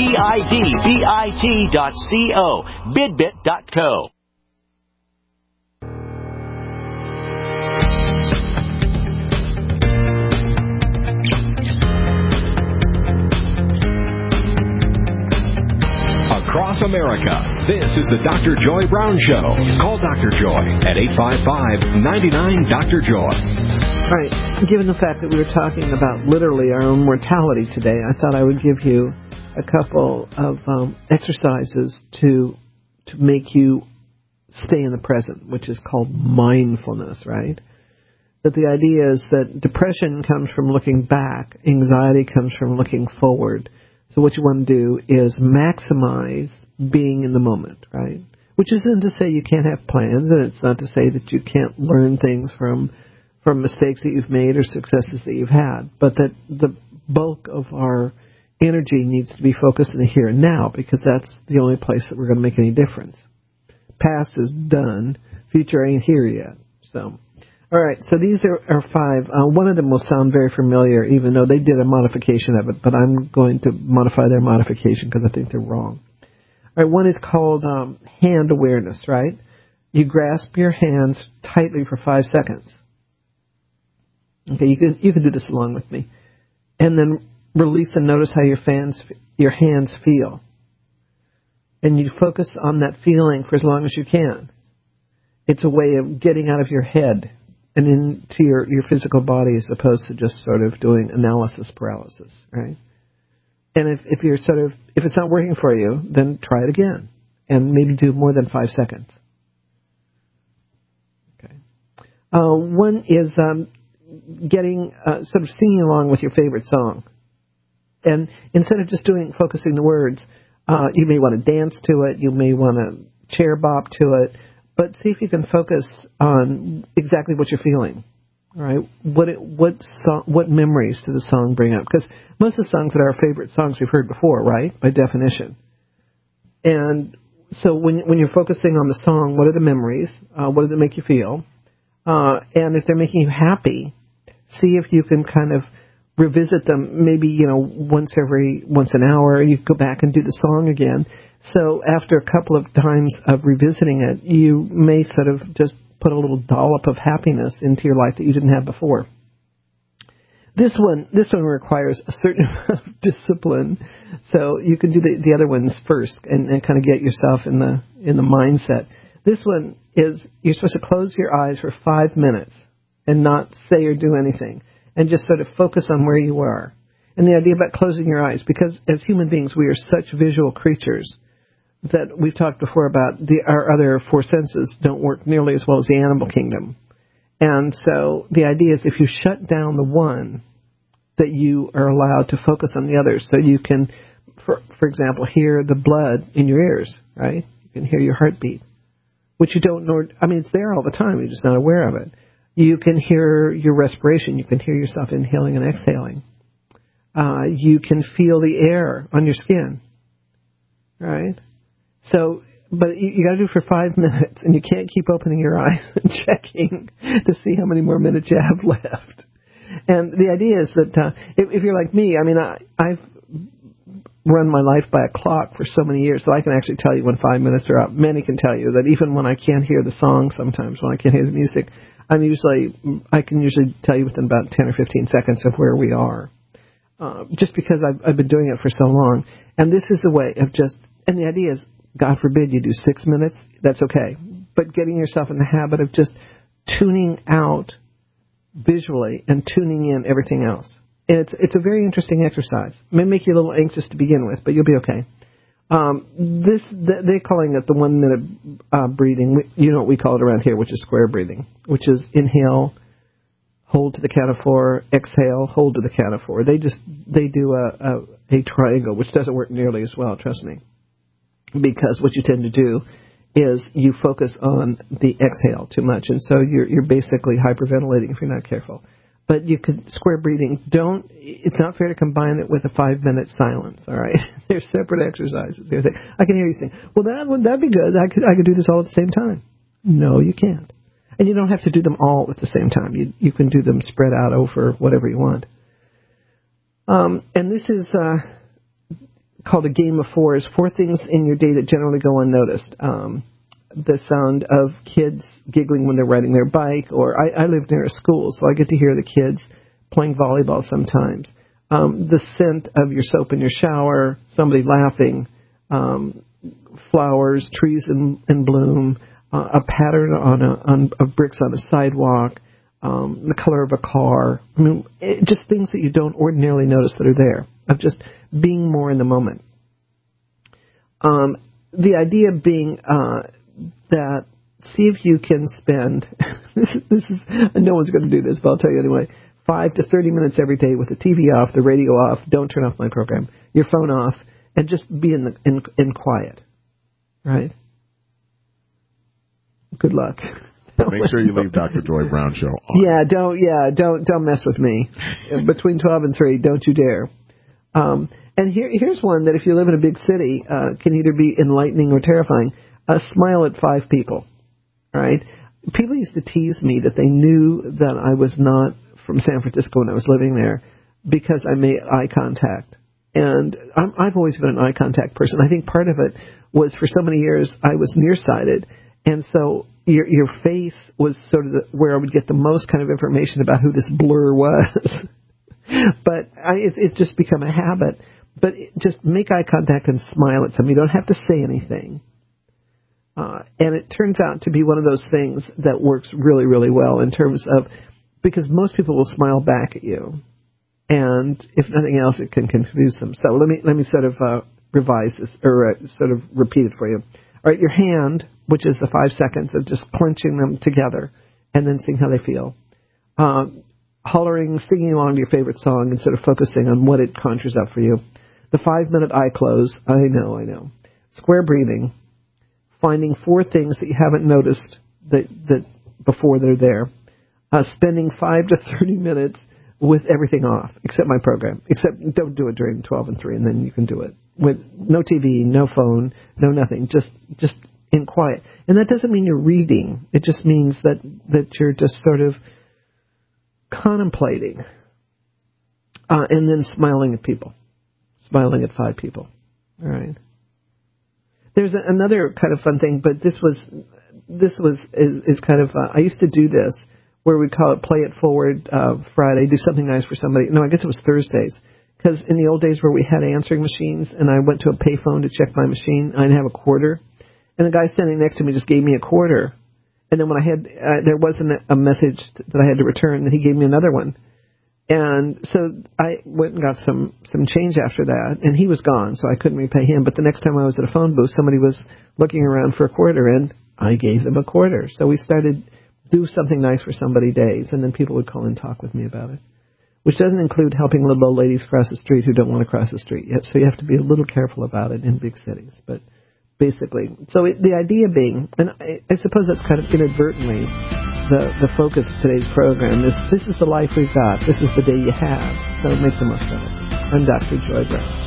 bidbit dot co. bidbit dot co. Across America, this is the Doctor Joy Brown Show. Call Doctor Joy at eight five five, nine nine, Doctor Joy. All right. Given the fact that we were talking about literally our own mortality today, I thought I would give you a couple of um, exercises to to make you stay in the present, which is called mindfulness, right? That the idea is that depression comes from looking back, anxiety comes from looking forward. So what you want to do is maximize being in the moment, right? Which isn't to say you can't have plans, and it's not to say that you can't learn things from from mistakes that you've made or successes that you've had, but that the bulk of our energy needs to be focused in the here and now, because that's the only place that we're going to make any difference. Past is done. Future ain't here yet. So All right, so these are, are five. Uh, one of them will sound very familiar, even though they did a modification of it, but I'm going to modify their modification because I think they're wrong. All right, one is called um, hand awareness, right? You grasp your hands tightly for five seconds. Okay, you can you can do this along with me. And then release and notice how your fans, your hands feel. And you focus on that feeling for as long as you can. It's a way of getting out of your head and into your, your physical body as opposed to just sort of doing analysis paralysis, right? And if, if you're sort of, if it's not working for you, then try it again. And maybe do more than five seconds. Okay. Uh, one is um, getting, uh, sort of singing along with your favorite song. And instead of just doing, focusing the words, uh, you may want to dance to it, you may want to chair bop to it, but see if you can focus on exactly what you're feeling, all right? What it, what song, what memories do the song bring up? Because most of the songs that are our favorite songs we've heard before, right, by definition. And so when when you're focusing on the song, what are the memories? Uh, what does it make you feel? Uh, and if they're making you happy, see if you can kind of revisit them. Maybe, you know, once every once an hour, you go back and do the song again. So after a couple of times of revisiting it, you may sort of just put a little dollop of happiness into your life that you didn't have before. This one, this one requires a certain amount of discipline. So you can do the, the other ones first and, and kind of get yourself in the in the mindset. This one is you're supposed to close your eyes for five minutes and not say or do anything, and just sort of focus on where you are. And the idea about closing your eyes, because as human beings we are such visual creatures that we've talked before about the, our other four senses don't work nearly as well as the animal kingdom. And so the idea is if you shut down the one, that you are allowed to focus on the others. So you can, for, for example, hear the blood in your ears, right? You can hear your heartbeat, which you don't know. I mean, it's there all the time. You're just not aware of it. You can hear your respiration. You can hear yourself inhaling and exhaling. Uh, you can feel the air on your skin, right? So, but you, you got to do it for five minutes, and you can't keep opening your eyes and checking to see how many more minutes you have left. And the idea is that uh, if, if you're like me, I mean, I, I've run my life by a clock for so many years that I can actually tell you when five minutes are up. Many can tell you that even when I can't hear the song sometimes, when I can't hear the music, I'm usually, I can usually tell you within about ten or fifteen seconds of where we are. Uh, just because I've, I've been doing it for so long. And this is a way of just, and the idea is, God forbid you do six minutes, that's okay. But getting yourself in the habit of just tuning out visually and tuning in everything else. And it's it's a very interesting exercise. It may make you a little anxious to begin with, but you'll be okay. Um, this they're calling it the one minute uh, breathing. You know what we call it around here, which is square breathing, which is inhale, hold to the count of four, exhale, hold to the count of four. They just they do a, a, a triangle, which doesn't work nearly as well, trust me. Because what you tend to do is you focus on the exhale too much, and so you're you're basically hyperventilating if you're not careful. But you could square breathing. Don't. It's not fair to combine it with a five minute silence. All right, they're separate exercises. I can hear you saying, "Well, that would that'd be good. I could I could do this all at the same time." No, you can't, and you don't have to do them all at the same time. You you can do them spread out over whatever you want. Um, and this is. Uh, called a game of fours, four things in your day that generally go unnoticed. Um, the sound of kids giggling when they're riding their bike, or I, I live near a school, so I get to hear the kids playing volleyball sometimes. Um, the scent of your soap in your shower, somebody laughing, um, flowers, trees in, in bloom, uh, a pattern on a, on of bricks on a sidewalk, um, the color of a car. I mean, it, just things that you don't ordinarily notice that are there, of just being more in the moment. Um, the idea being uh, that see if you can spend, this, this is, no one's going to do this, but I'll tell you anyway, five to thirty minutes every day with the T V off, the radio off, don't turn off my program, your phone off, and just be in, the, in, in quiet, right? Good luck. Make sure you leave Doctor Joy Brown Show on. Yeah, don't, yeah, don't, don't mess with me. Between twelve and three, don't you dare. Um, and here, here's one that if you live in a big city, uh, can either be enlightening or terrifying. Uh, smile at five people, all right? people used to tease me that they knew that I was not from San Francisco when I was living there because I made eye contact. And I'm, I've always been an eye contact person. I think part of it was for so many years I was nearsighted, and so your your face was sort of the, where I would get the most kind of information about who this blur was. But I, it, it's just become a habit. But it, just make eye contact and smile at somebody. You don't have to say anything. Uh, and it turns out to be one of those things that works really, really well in terms of, because most people will smile back at you. And if nothing else, it can confuse them. So let me let me sort of uh, revise this, or uh, sort of repeat it for you. All right, your hand, which is the five seconds of just clenching them together and then seeing how they feel. Um, hollering, singing along to your favorite song and sort of focusing on what it conjures up for you. The five-minute eye close. I know, I know. Square breathing. Finding four things that you haven't noticed that, that before they're there. Uh, spending five to thirty minutes with everything off, except my program. Except don't do it during twelve and three, and then you can do it. With no T V, no phone, no nothing. Just just in quiet. And that doesn't mean you're reading. It just means that, that you're just sort of contemplating. Uh, and then smiling at people. Smiling at five people. All right. There's a, another kind of fun thing, but this was, this was, is, is kind of, uh, I used to do this, where we call it Play It Forward uh, Friday, do something nice for somebody. No, I guess it was Thursdays. Because in the old days where we had answering machines and I went to a payphone to check my machine, I didn't have a quarter. And the guy standing next to me just gave me a quarter. And then when I had, uh, there wasn't a message that I had to return, and he gave me another one. And so I went and got some, some change after that, and he was gone, so I couldn't repay him. But the next time I was at a phone booth, somebody was looking around for a quarter, and I gave them a quarter. So we started do something nice for somebody days, and then people would call and talk with me about it, which doesn't include helping little old ladies cross the street who don't want to cross the street yet. So you have to be a little careful about it in big cities. But basically, so it, the idea being, and I, I suppose that's kind of inadvertently the, the focus of today's program, is this is the life we've got. This is the day you have. So make the most of it. I'm Doctor Joy Brown.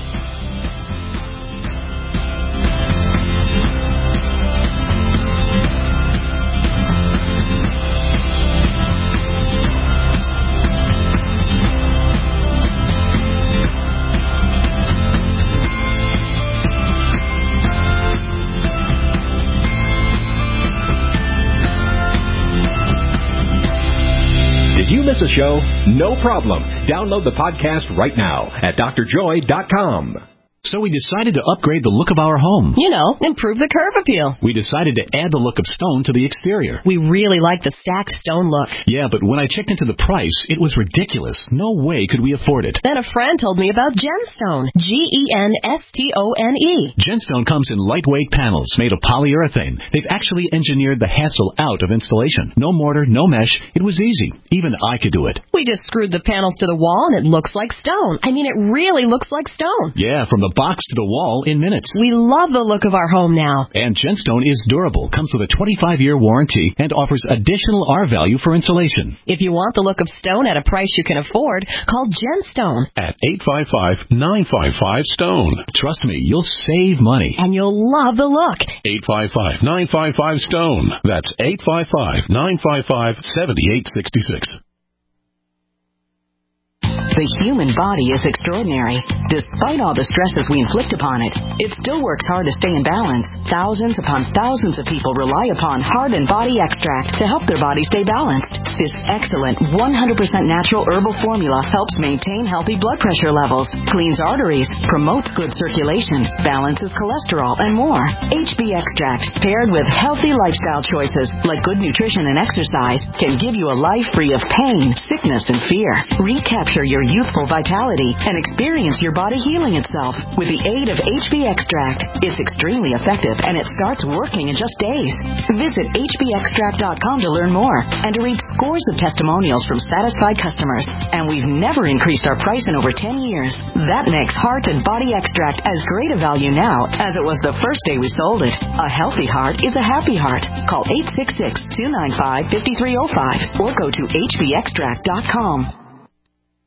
Miss a show? No problem. Download the podcast right now at D R joy dot com. So we decided to upgrade the look of our home. You know, improve the curb appeal. We decided to add the look of stone to the exterior. We really like the stacked stone look. Yeah, but when I checked into the price, it was ridiculous. No way could we afford it. Then a friend told me about Genstone. G E N S T O N E. Genstone comes in lightweight panels made of polyurethane. They've actually engineered the hassle out of installation. No mortar, no mesh. It was easy. Even I could do it. We just screwed the panels to the wall and it looks like stone. I mean, it really looks like stone. Yeah, from the box to the wall in minutes. We love the look of our home now. And Genstone is durable, comes with a twenty-five year warranty, and offers additional R value for insulation. If you want the look of stone at a price you can afford, call Genstone at eight five five, nine five five, STONE. Trust me, you'll save money. And you'll love the look. eight five five, nine five five, STONE. That's eight five five, nine five five, seven eight six six. The human body is extraordinary. Despite all the stresses we inflict upon it, it still works hard to stay in balance. Thousands upon thousands of people rely upon Heart and Body Extract to help their body stay balanced. This excellent one hundred percent natural herbal formula helps maintain healthy blood pressure levels, cleans arteries, promotes good circulation, balances cholesterol, and more. H B Extract, paired with healthy lifestyle choices like good nutrition and exercise, can give you a life free of pain, sickness, and fear. Recapture your youthful vitality and experience your body healing itself with the aid of H B Extract. It's extremely effective and it starts working in just days. Visit H B extract dot com to learn more and to read scores of testimonials from satisfied customers. And we've never increased our price in over ten years. That makes Heart and Body Extract as great a value now as it was the first day we sold it. A healthy heart is a happy heart. Call eight six six, two nine five, five three zero five or go to H B extract dot com.